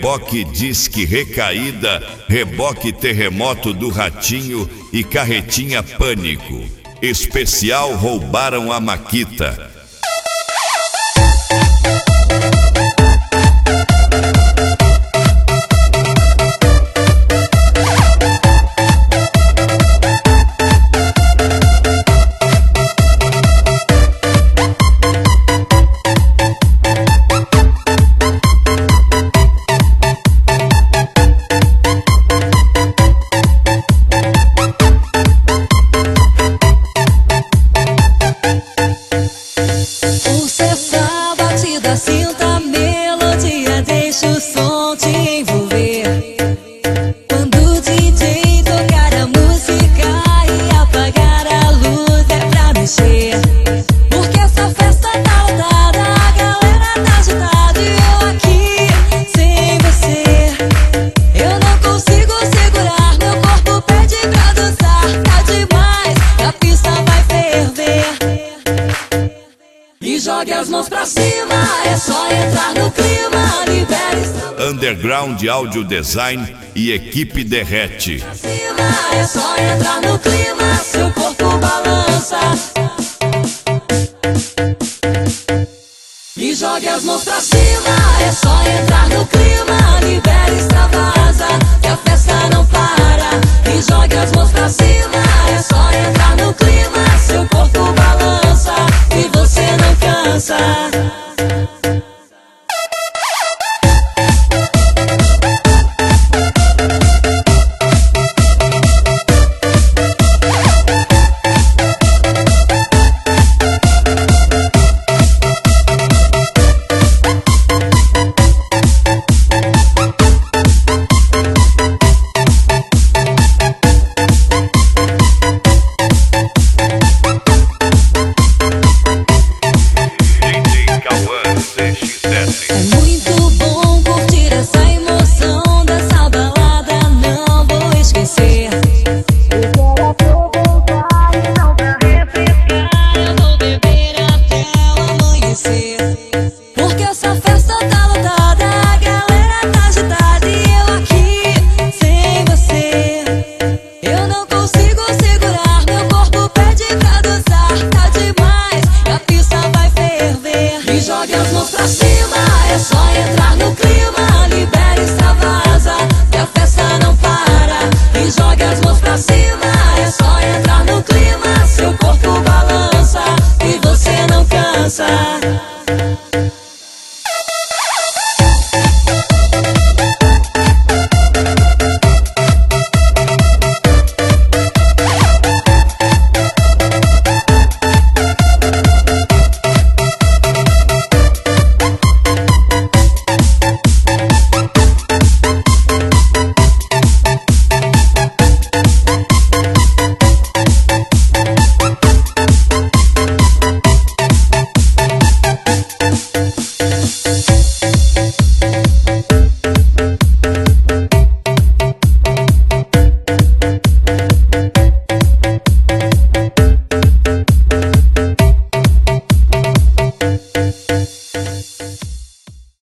reboque disque recaída, reboque terremoto do Ratinho e carretinha pânico. Especial roubaram a Maquita. Jogue as mãos pra cima, é só entrar no clima, libere. Underground Audio Design e equipe Derrete. Pra cima, é só entrar no clima, seu corpo balança. E jogue as mãos pra cima, é só entrar no clima, libere, extravasa, que a festa não para. E jogue as mãos pra cima, é